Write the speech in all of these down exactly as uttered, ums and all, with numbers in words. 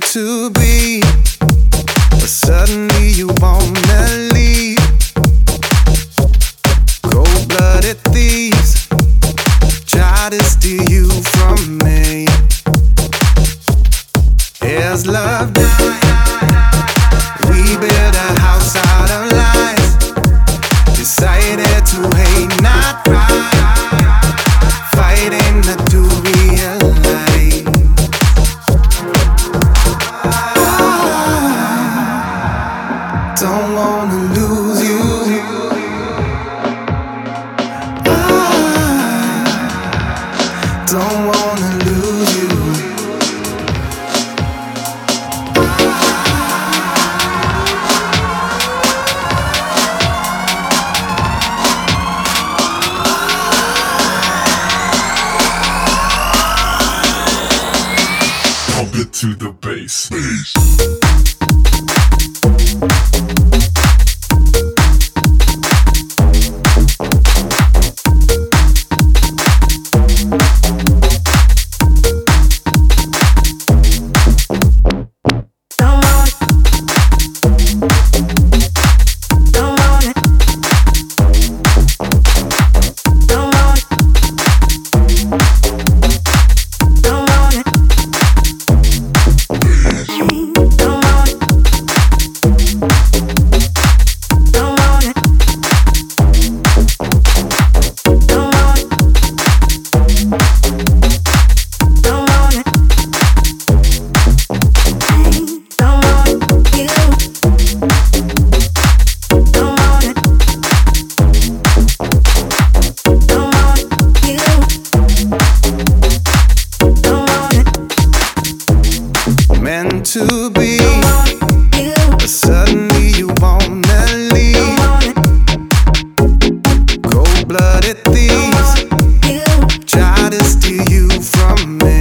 to be, but suddenly you wanna leave. Cold-blooded thieves try to steal you from me. As love died, we built a house out of lies. Decided to hate, not cry. Fighting not to realize. I don't wanna lose you. I don't wanna lose you. Pump it to the bass. Meant to be, but suddenly you wanna leave. Cold-blooded thieves try to steal you from me.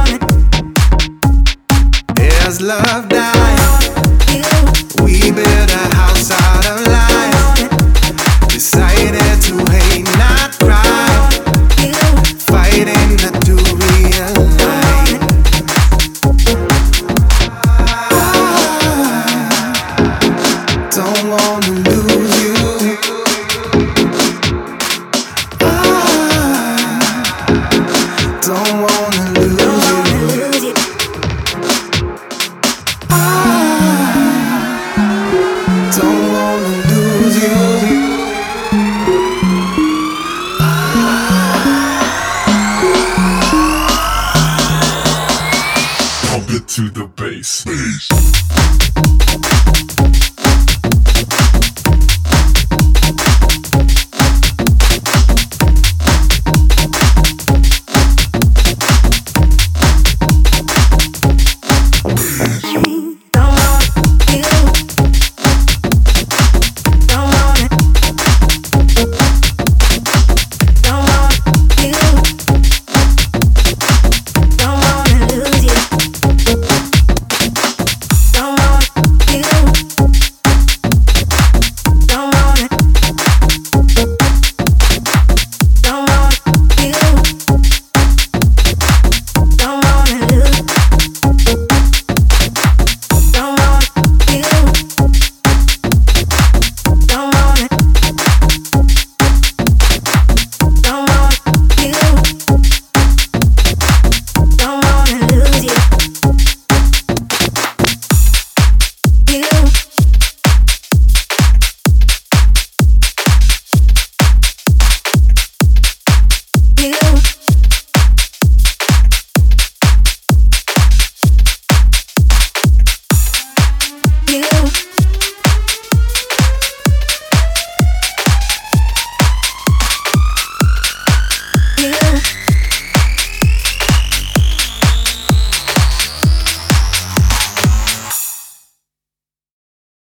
As love died, we built a house out of lies. Decided to hate, not cry. Fighting not to realize. Don't wanna lose you. I don't wanna lose you. I don't wanna lose you. Pump it to the bass.